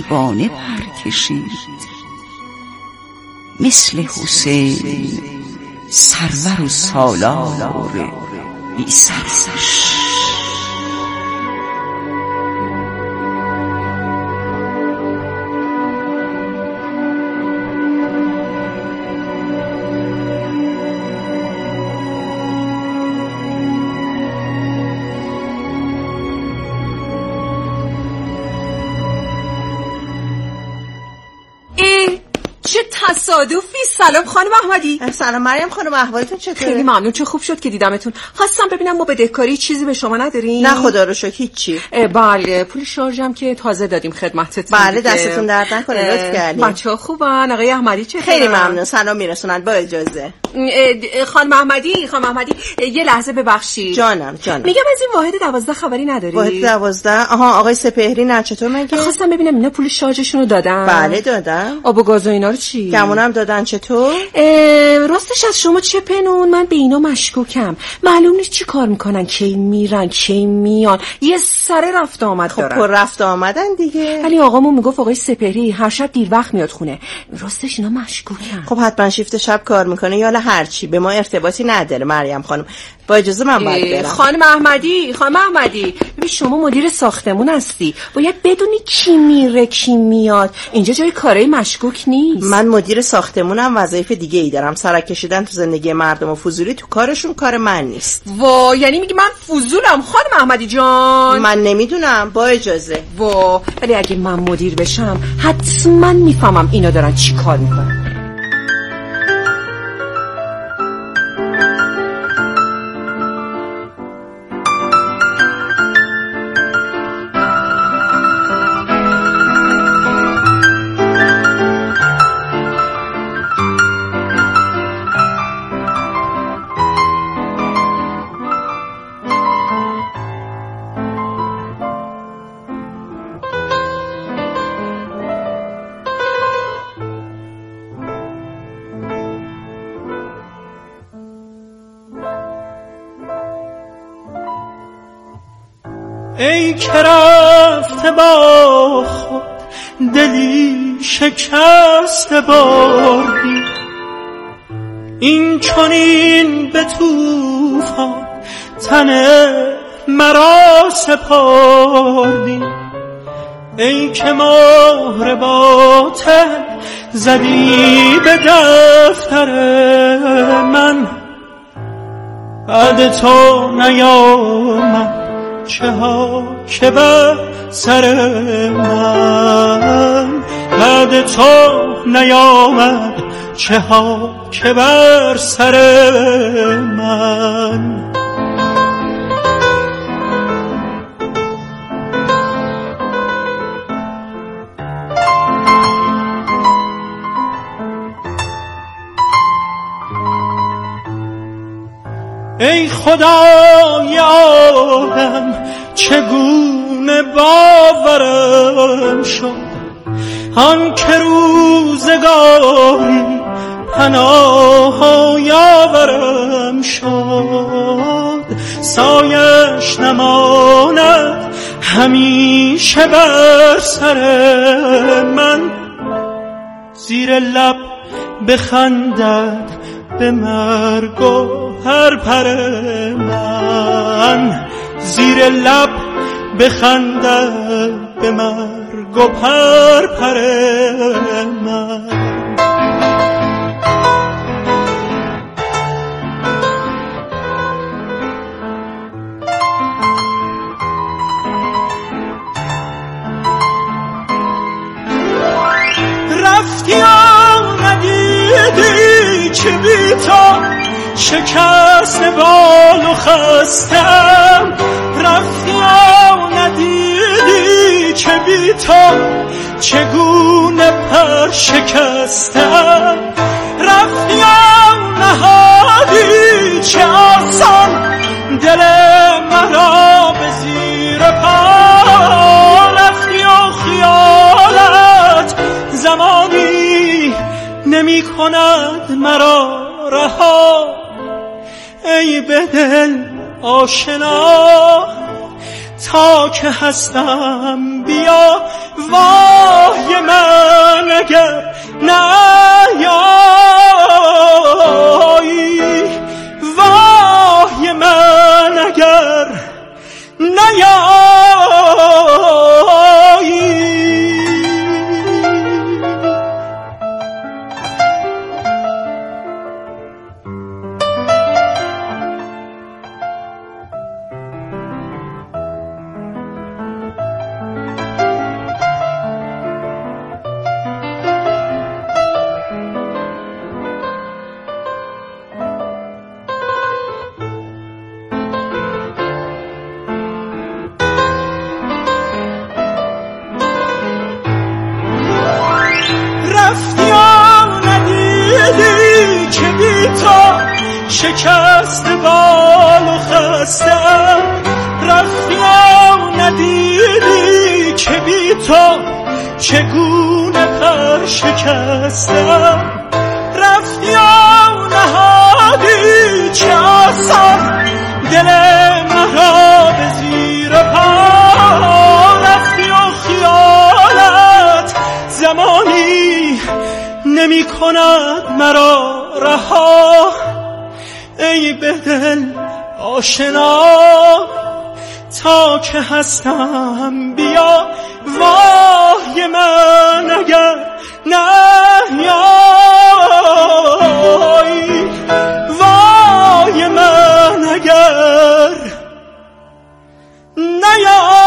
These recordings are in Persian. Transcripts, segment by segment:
دیوانه پر کشید، مثل حسین سرور و سالار بی سرش. تصادفی. سلام خانم احمدی. سلام مریم خانم، احوالتون چطوره؟ خیلی ممنون، چه خوب شد که دیدمتون. خواستم ببینم ما بدهکاری چیزی به شما ندارین؟ نه خدا رو شکر هیچی. بله پول شارژم که تازه دادیم خدمتتون. بله دستتون درد نکنه، لطف کردین. بچه‌ها خوبن؟ آقای احمدی چطوره؟ خیلی ممنون، سلام میرسونن با اجازه. خانم احمدی یه لحظه ببخشید. جانم. میگم از این واحد 12 خبری نداری؟ واحد 12؟ آها آقای سپهری نه، چطور مگه؟ خواستم ببینم اینا پول شارژشون رو دادن. بله دادن. آب و گاز و اینا رو چی؟ گمونم دادن. چطور؟ راستش از شما چه پنون؟ من به اینا مشکوکم. معلوم نیست چی کار میکنن، کی میرن کی میان، یه سر رفت آمد دارن. خب پر رفت آمدن دیگه. ولی آقامون میگفت آقای سپهری هر شب دیر وقت میاد خونه. راستش اینا مشکوکم. خب حتما شیفت شب کار میکنه یا هر چی، به ما ارتباطی نداره مریم خانم. با اجازه من باید برم. خانم احمدی ببین شما مدیر ساختمون هستی، باید بدونی کی میره کی میاد. اینجا جای کارای مشکوک نیست. من مدیر ساختمونم، وظایف دیگه ای دارم. سرک کشیدن تو زندگی مردم و فضولی تو کارشون کار من نیست. وا یعنی میگی من فضولم خانم احمدی جان؟ من نمیدونم، با اجازه. وا ولی اگه من مدیر بشم حتما میفهمم اینا دارن چی کار میکنن. ای که رفته با خود دلی شکست بردی، این چنین به طوفان تن مرا سپردی. ای که مهر باطل زدی به دفتر من، بعد تو نیامد چه ها که بر سر من، بعد تو نیامد چه ها که بر سر من. ای خدای عالم چگونه باورم شد، آن که روزگاری پناه یاورم شد. سایش نماند همیشه بر سر من، زیر لب بخندد به مرگ و هر پر من، زیر لب بخندد به مرگ و پر من. رفتی ندیدی که بی تو شکست بال و خستم، رفتی ندیدی که بی تو چگونه پر شکستم، رفتی نهادی چه آسان دل مرا به زیر پا، رفتی و خیالت زمانی نمی کند مرا رها. ای به دل آشنا تا که هستم بیا، وای اگر نیایی، وای من اگر نیایی. شکست بال و خستم، رفتی و ندیدی که بی تو چگونه پر شکستم، رفتی و نهادی چه آسان دل مرا به زیر پا، رفتی و خیالت زمانی نمی کند مرا رها. ای به دل آشنا تا که هستم بیا، وای من اگر نیایی، وای من اگر نیایی.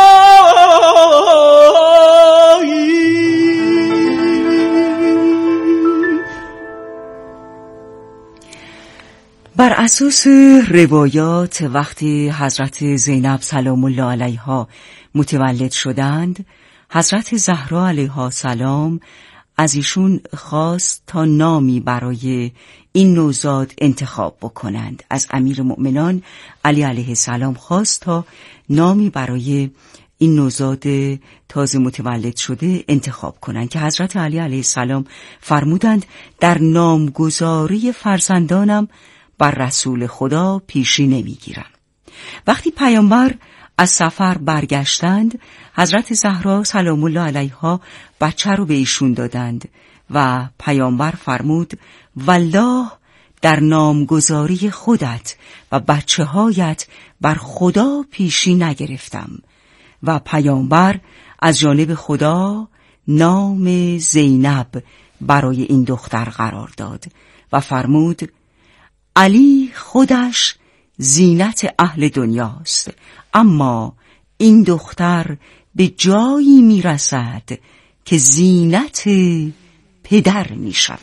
بر اساس روایات وقتی حضرت زینب سلام الله علیها متولد شدند، حضرت زهرا علیها سلام از ایشون خواست تا نامی برای این نوزاد انتخاب بکنند. از امیرالمؤمنان علی علیه السلام خواست تا نامی برای این نوزاد تازه متولد شده انتخاب کنند که حضرت علی علیه السلام فرمودند در نامگذاری فرزندانم بر رسول خدا پیشی نمیگیرم. وقتی پیامبر از سفر برگشتند، حضرت زهرا سلام الله علیها بچه رو به ایشون دادند و پیامبر فرمود والله در نامگذاری خودت و بچه هایت بر خدا پیشی نگرفتم. و پیامبر از جانب خدا نام زینب برای این دختر قرار داد و فرمود علی خودش زینت اهل دنیاست، اما این دختر به جایی میرسد که زینت پدر میشود.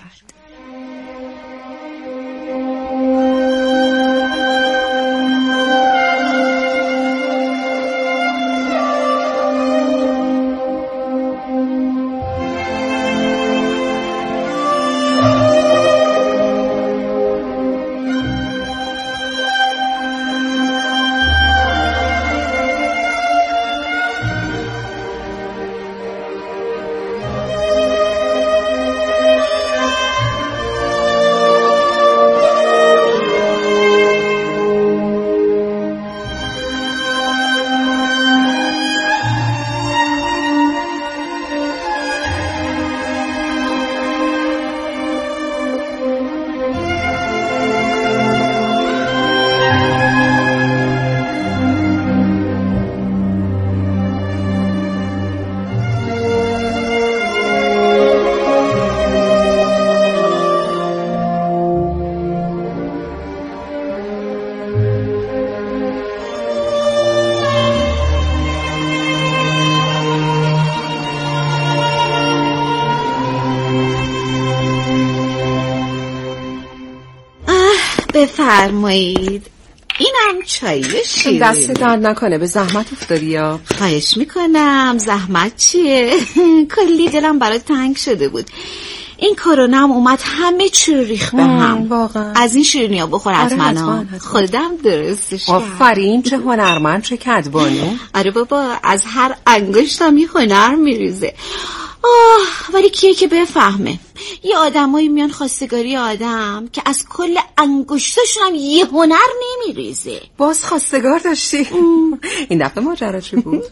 بفرمایید. اینم چای شیرینی. دست درد نکنه، به زحمت افتادی یا؟ خواهش میکنم. زحمت چیه؟ کلی دلم برای تنگ شده بود. این کرونا هم اومد همه چی رو ریخت به هم. واقعا از این شیرینی ها بخور حتما. خودم درستش کردم. آفرین، چه هنرمند، چه کدبانو. آره بابا، از هر انگشتم یه هنر میریزه. ولی کیه که بفهمه؟ یه آدمایی میان خواستگاری آدم که از کل انگشتاشون هم یه هنر نمیریزه. باز خواستگار داشتی؟ این دفعه ماجرا چی بود؟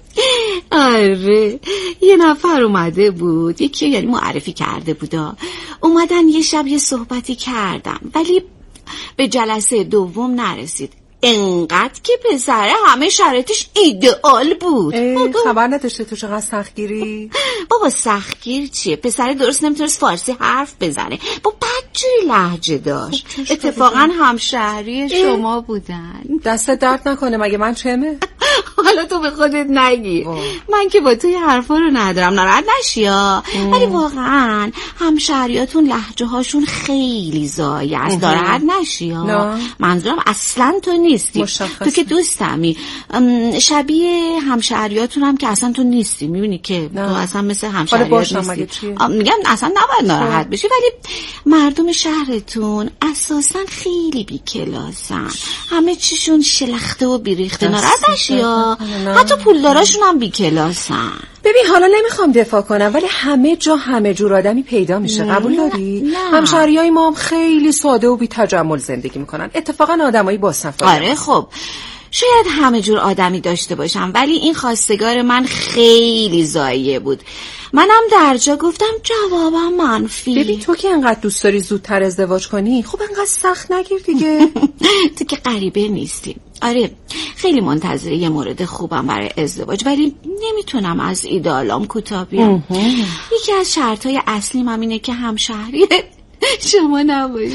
آره، یه نفر اومده بود، یکی یعنی معرفی کرده بودا. اومدن یه شب یه صحبتی کردم ولی به جلسه دوم نرسید. انقدر که پسره همه شرایطش ایدئال بود. خبر نداشته تو چقدر سختگیری؟ بابا سختگیر چیه؟ پسره درست نمیتونست فارسی حرف بزنه، با بدجوری لهجه داشت. اتفاقا همشهری شما بودن. دست درد نکنه، مگه من چمه؟ حالا تو به خودت نگی. من که با توی حرفا رو ندارم، ناراحت نشی ها. ولی واقعا همشهریاتون لهجه هاشون خیلی زایه است. ناراحت نشی ها. منظورم اصلا تو نیستی. تو که دوستمی. شبیه همشهریاتون هم که اصلا تو نیستی. میبینی که تو اصلا مثل همشهریات نیستی. میگم اصلا نباید ناراحت بشی، ولی مردم شهرتون اساسا خیلی بی‌کلاسن. همه چیشون شلخته و بیریخته. ناراحت نشی ها. حتی پولداراشون هم بی‌کلاسن. ببین حالا نمیخوام دفاع کنم ولی همه جا همه جور آدمی پیدا میشه. قبول داری؟ همشهریای ما هم خیلی ساده و بی تجمل زندگی میکنن. اتفاقا آدمایی با صفایی. آره خب شاید همه جور آدمی داشته باشم ولی این خواستگار من خیلی زایه بود. منم در جا گفتم جوابم منفی. ببین تو که انقدر دوست داری زودتر ازدواج کنی، خب انقدر سخت نگیر دیگه. تو که غریبه نیستی. آره خیلی منتظر یه مورد خوبم برای ازدواج ولی نمیتونم از ایدالام کوتاه بیام. یکی از شرطهای اصلیم هم اینه که همشهری شما نباشی.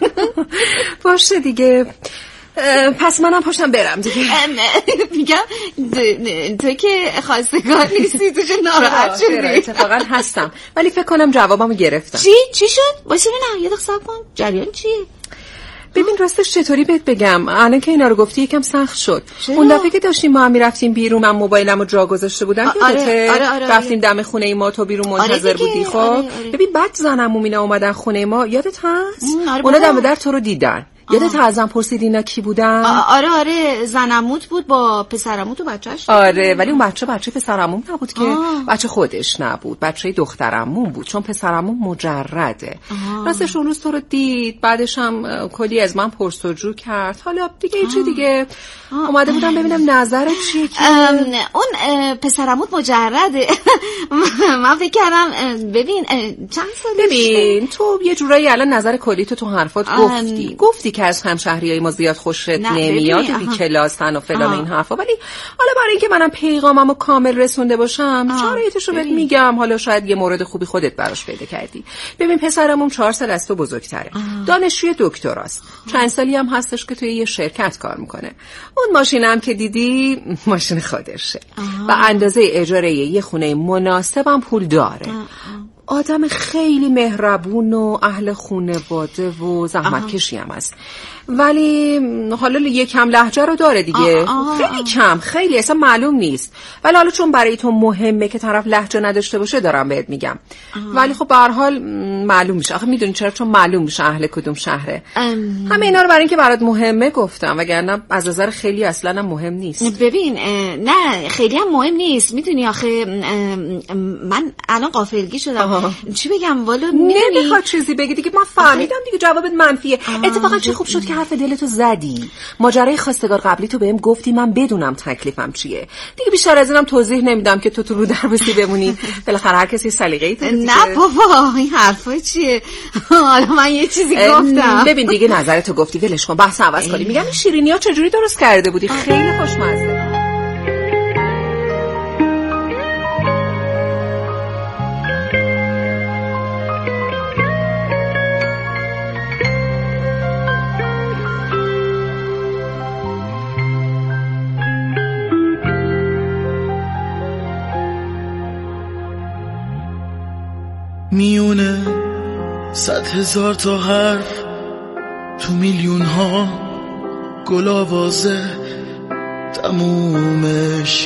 باشه دیگه، پس منم پاشم برم دیگه. میگم تو که خواستگار نیستی، تو چه ناراحت شدی؟ اتفاقا هستم ولی فکر کنم جوابمو گرفتم. چی شد؟ واسه ببینم یه دقیقه صبر کن. جریان چیه؟ ببین راستش چطوری بهت بگم، الان که اینا رو گفتی یکم سخت شد. اون دفعه که داشتیم ما هم میرفتیم بیرون، من موبایلمو جا گذاشته بودم. آره. رفتیم دم خونه ما، تو بیرون منتظر بودی. خب ببین بعد زنم و مینا اومدن خونه ما، یادت هست؟ اونا دم در تو رو دیدن. یادت ازم پرسید اینا کی بودن؟ آره زنموت بود با پسرموت و بچه‌اش. آره ولی اون بچه پسرمون نبود که. بچه خودش نبود، بچه دخترمون بود، چون پسرمون مجرده. راستش اون روز تو رو دید، بعدش هم کلی از من پرسجو کرد. حالا دیگه چی دیگه اومده بودم ببینم نظرت چیه. اون پسرموت مجرده. من فکر کردم ببین چند سالشه. ببین تو یه جورایی الان نظر کلی تو حرفات گفتی که از همشهریای ما زیاد خوشت نمیاد و بی‌کلاسن و فلان این حرفا، ولی حالا برای اینکه منم پیغاممو کامل رسونده باشم شرایطشو بهت میگم. حالا شاید یه مورد خوبی خودت براش پیدا کردی. ببین پسرمون 4 سال از تو بزرگتره، دانشجوی دکتراست، چند سالی هم هستش که توی یه شرکت کار میکنه. اون ماشینم که دیدی ماشین خودشه و اندازه اجاره یه خونه مناسبم پول داره. آدم خیلی مهربون و اهل خانواده و زحمت کشی هم هست، ولی حالا یکم لهجه رو داره دیگه. خیلی کم، خیلی اصلا معلوم نیست، ولی حالا چون برای تو مهمه که طرف لهجه نداشته باشه دارم بهت میگم. ولی خب به هر حال معلوم میشه. آخه میدونی چرا؟ چون معلوم میشه اهل کدوم شهره. همه اینا رو برای اینکه برات مهمه گفتم، وگرنه از نظر خیلی اصلا مهم نیست. ببین نه خیلی هم مهم نیست. میدونی آخه من الان غافلگیر شدم. چی بگم والا نمیخواد چیزی بگی دیگه. من فهمیدم دیگه جوابت منفیه. اتفاقا چه خوب شد که حرف دلتو زدی. ماجرای خواستگار قبلی تو بهم گفتی، من بدونم تکلیفم چیه. دیگه بیشتر از اینم توضیح نمیدم که تو رو دربستی بمونی. بالاخره هر کسی سلیقه‌ای داره. نه بابا این حرفا چیه؟ حالا من یه چیزی گفتم. ببین دیگه نظرتو گفتی، ولش کن، بحث عوض کنی. میگم این شیرینی‌ها چجوری درست کرده بودی؟ خیلی خوشمزه. میونه 100,000 تا حرف تو میلیون ها گل آوازه، تمومش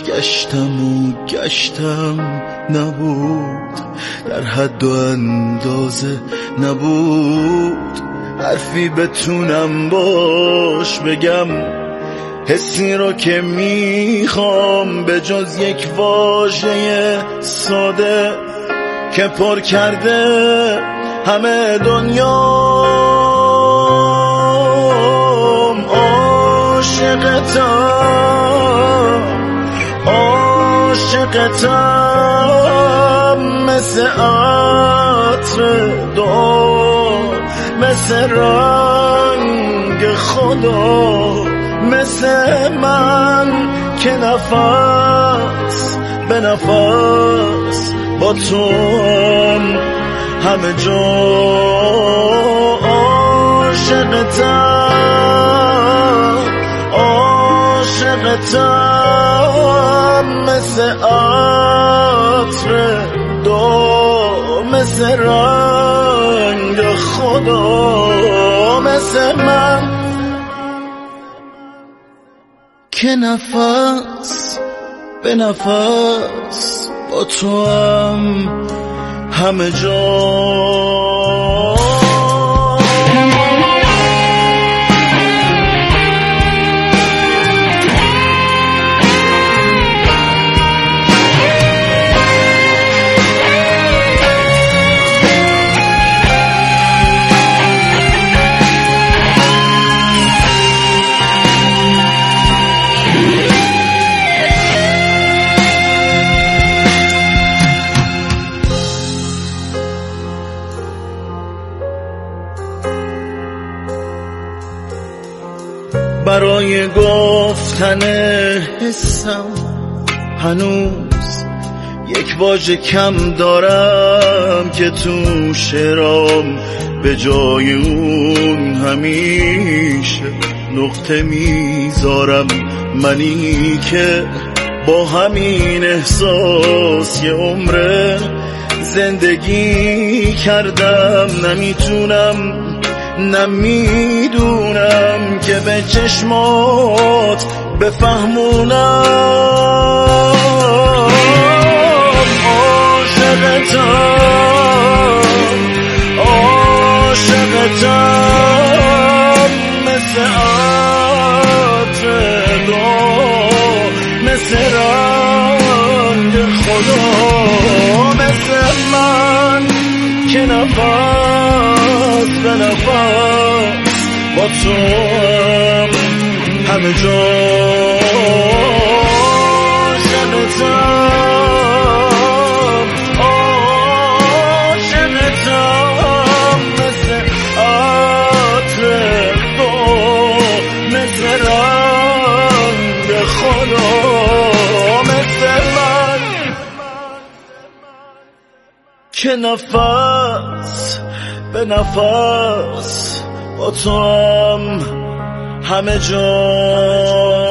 گشتم نبود، در حد و اندازه نبود، حرفی بتونم باش بگم حسی رو که میخوام، به جز یک واژه ساده که پر کرده همه دنیا. عاشقتم مثل عطر دعا، مثل رنگ خدا، مثل من که نفس به نفس با تو همه جا. عاشقتم مثل عطر دو، مثل رنگ خدا، مثل من که نفس به نفس با تو همه جا. برای گفتن حسم هنوز یک واژه کم دارم که تو شعرام به جای اون همیشه نقطه میذارم. منی که با همین احساس یه عمره زندگی کردم، نمیدونم که به چشمات بفهمونم. عاشقتم مثل عطر دو، مثل رنگ خدا، مثل من که نفس به نفس با تو همه جا. عاشقتم مثل عطر دو، مثل رنگ خدا، مثل من که نفس به نفس با تو همه جا.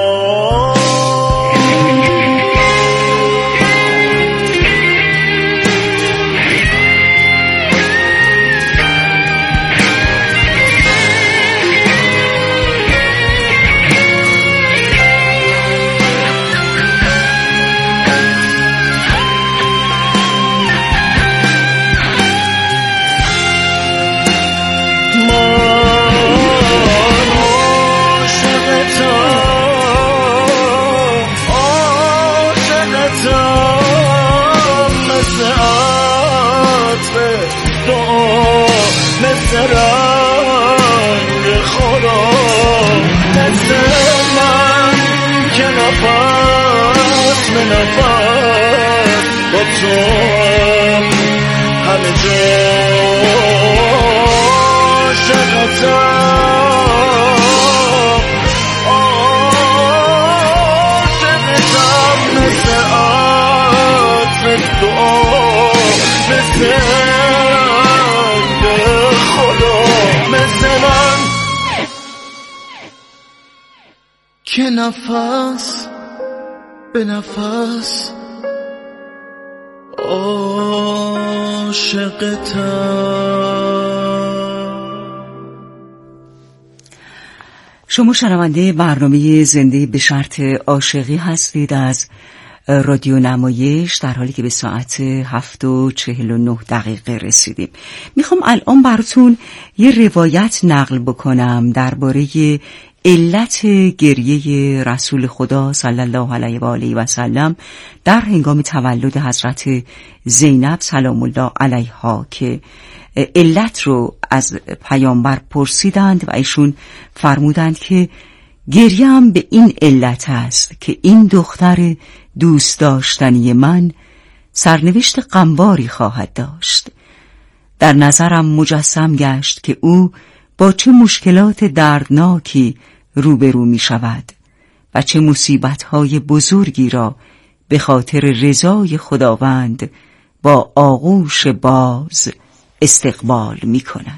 مثل رنگ خدا، مثل من که نفس به نفس با تو همه جا. عاشقتم مثل عطر دعا، مثل که نفس به نفس عاشقتم. شما شنونده برنامه زنده به شرط عاشقی هستید از رادیو نمایش، در حالی که به ساعت 7:49 رسیدیم. میخوام الان براتون یه روایت نقل بکنم درباره علت گریه رسول خدا صلی الله علیه و آله و سلم در هنگام تولد حضرت زینب سلام الله علیها که علت رو از پیامبر پرسیدند و ایشون فرمودند که گریه هم به این علت است که این دختر دوست داشتنی من سرنوشت غمباری خواهد داشت. در نظرم مجسم گشت که او با چه مشکلات دردناکی روبرو می شود و چه مصیبت‌های بزرگی را به خاطر رضای خداوند با آغوش باز استقبال می کند.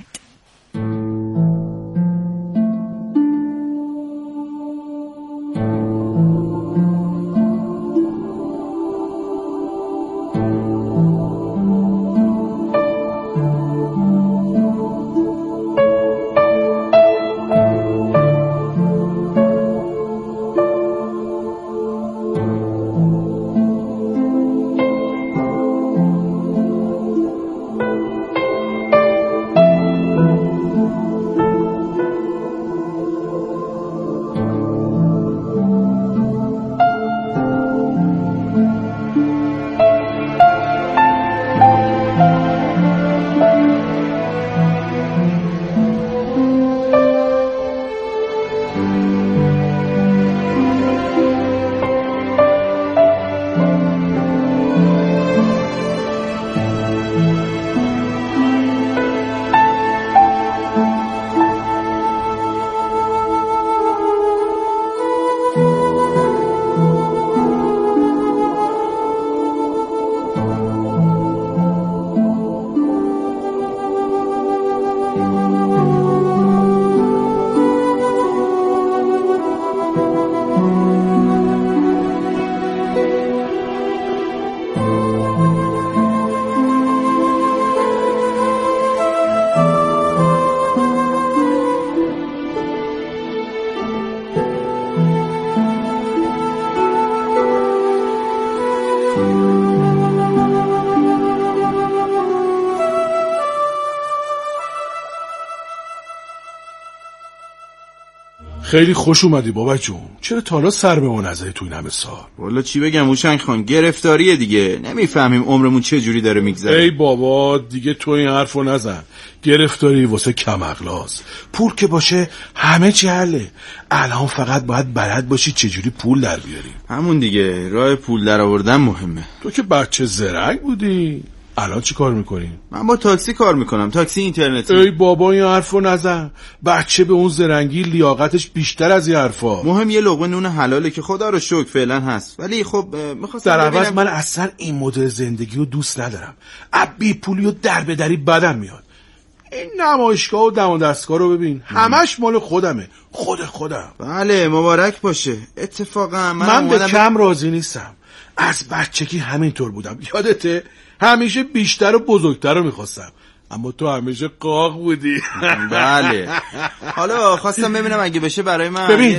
خیلی خوش اومدی بابا جون. چرا تا حالا سر به ما نزدی تو این همه سال؟ والا چی بگم هوشنگ خان، گرفتاریه دیگه. نمیفهمیم عمرمون چه جوری داره میگذره. ای بابا دیگه تو این حرفو نزن. گرفتاری واسه کم اغلاست. پول که باشه همه چی حله. الان فقط باید بلد باشی چه جوری پول در بیاری. همون دیگه، راه پول در آوردن مهمه. تو که بچه زرنگ بودی، الان چی کار میکنی؟ من با تاکسی کار میکنم، تاکسی اینترنتی. ای بابا این حرفو نزن. بچه به اون زرنگی لیاقتش بیشتر از این حرفا. مهم یه لقمه نون حلاله که خدا رو شکر فعلا هست. ولی خب میخواستم در عوض من اصلا این مدل زندگی رو دوست ندارم. بی پولی و در به دری بدم میاد. این نمایشگاه و دم و دستگاه رو ببین، همش مال خودمه. خودم. بله مبارک باشه. اتفاقا من به کم راضی نیستم. از بچگی همینطور بودم. یادته؟ همیشه بیشتر و بزرگتر رو میخواستم، اما تو همیشه قاق بودی. بله. حالا خواستم ببینم اگه بشه برای من. ببین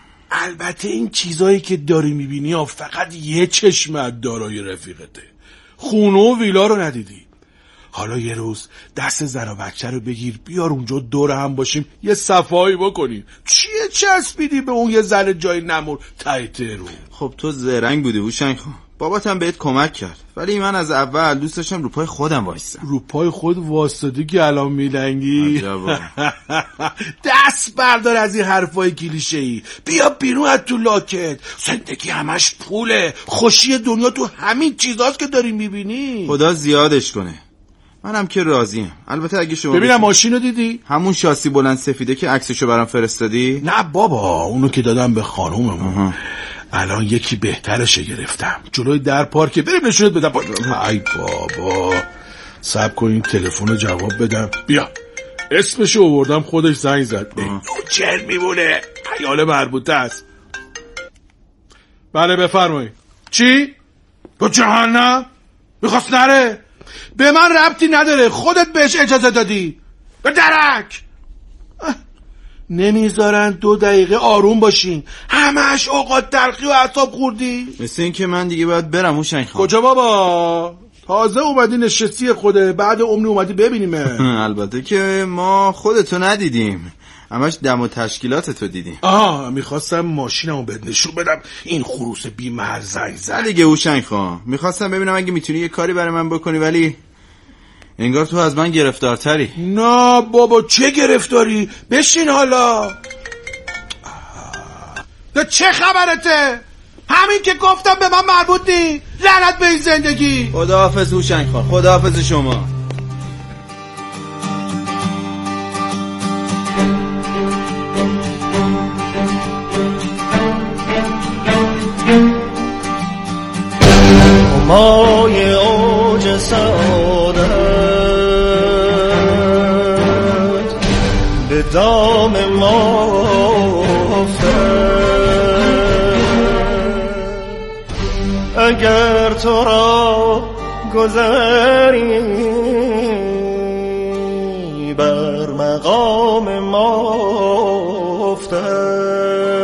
البته این چیزایی که داری میبینی فقط یه چشمت دارای رفیقته. خونه و ویلا رو ندیدی. حالا یه روز دست زن و بچه رو بگیر بیار اونجا دور هم باشیم یه صفایی بکنیم. چیه چسبیدی به اون یه زن جای نمور تایته رو؟ خب تو زرنگ بودی هوشنگ خان، باباتم بهت کمک کرد، ولی من از اول دوست داشتم رو پای خودم وایسم. رو پای خود واسطادی که الان میلنگی؟ عجبا. دست بردار از این حرفای کلیشه‌ای. بیا بیرون از تو لاکت. زندگی همش پوله. خوشی دنیا تو همین چیزاست که داری میبینی. خدا زیادش کنه. منم که راضیم. البته اگه شما ببینم ماشینو دیدی؟ همون شاسی بلند سفیده که عکسشو برام فرستادی؟ نه بابا، اونو که دادم به خانوممون. الان یکی بهترشه گرفتم جلوی در پارک. بریم نشونت بدم. ای بابا صبر کن این تلفن جواب بدم. بیا اسمشو آوردم، خودش زنگ زد. چر میمونه، پیال مربوطه است. بله بفرمایید. چی؟ تو جهنم؟ میخواست نره؟ به من ربطی نداره، خودت بهش اجازه دادی. به درک. نمیذارن 2 دقیقه آروم باشین، همش اوقات تلخی و اعصاب خوردی. مثل این که من دیگه باید برم هوشنگ خان. کجا بابا؟ تازه اومدی نشستی خوده، بعد عمری اومدی ببینیمه. البته که ما خودتو ندیدیم. همش دم و تشکیلات تو دیدیم. میخواستم ماشینمو بهت نشون بدم این خروس بی محل زنگ زد. دیگه هوشنگ خان، میخواستم ببینم اگه میتونی یه کاری برای من بکنی، ولی انگار تو از من گرفتارتری. نه بابا چه گرفتاری؟ بشین حالا. چه خبرته؟ همین که گفتم به من مربوط نی. لعنت به این زندگی. خداحافظ هوشنگ خان، خداحافظ شما. مای اوج سعادت به دام ما اگر تو را گذری بر مقام ما افتد.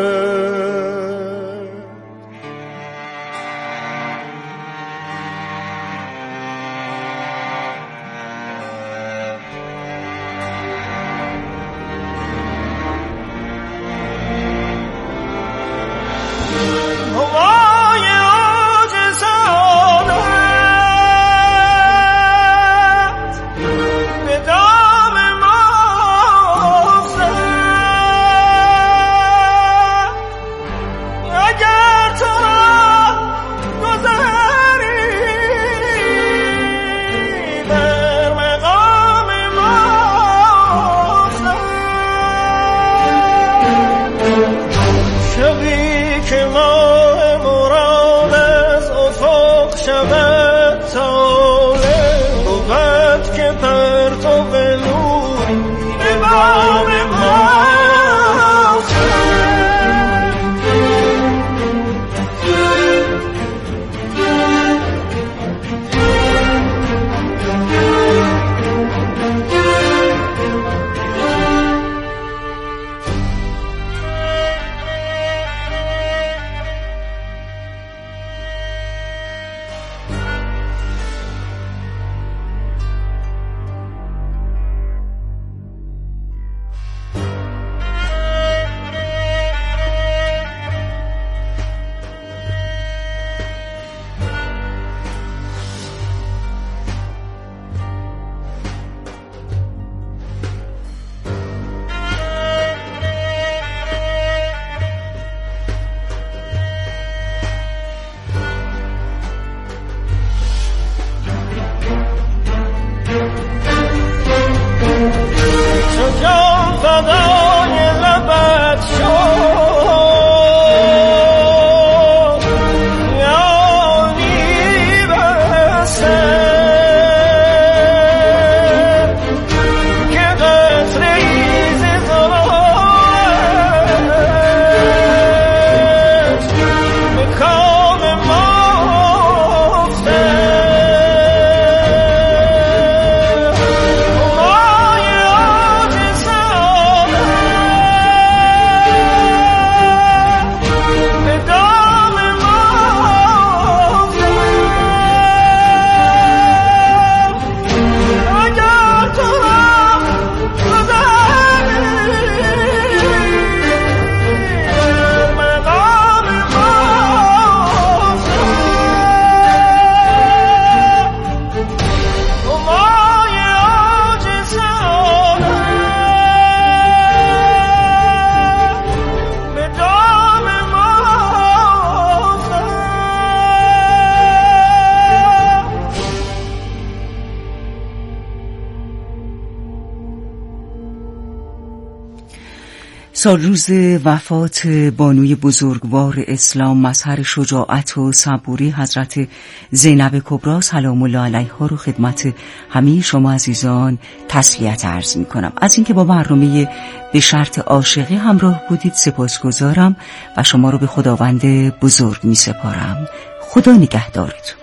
سال روز وفات بانوی بزرگوار اسلام مظهر شجاعت و صبوری حضرت زینب کبری سلام الله علیها رو خدمت همه شما عزیزان تسلیت عرض می کنم. از اینکه با برنامه به شرط عاشقی همراه بودید سپاسگزارم و شما رو به خداوند بزرگ می سپارم. خدا نگهدارتون.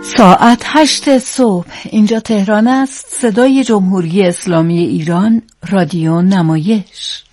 ساعت 8 صبح اینجا تهران است. صدای جمهوری اسلامی ایران، رادیو نمایش.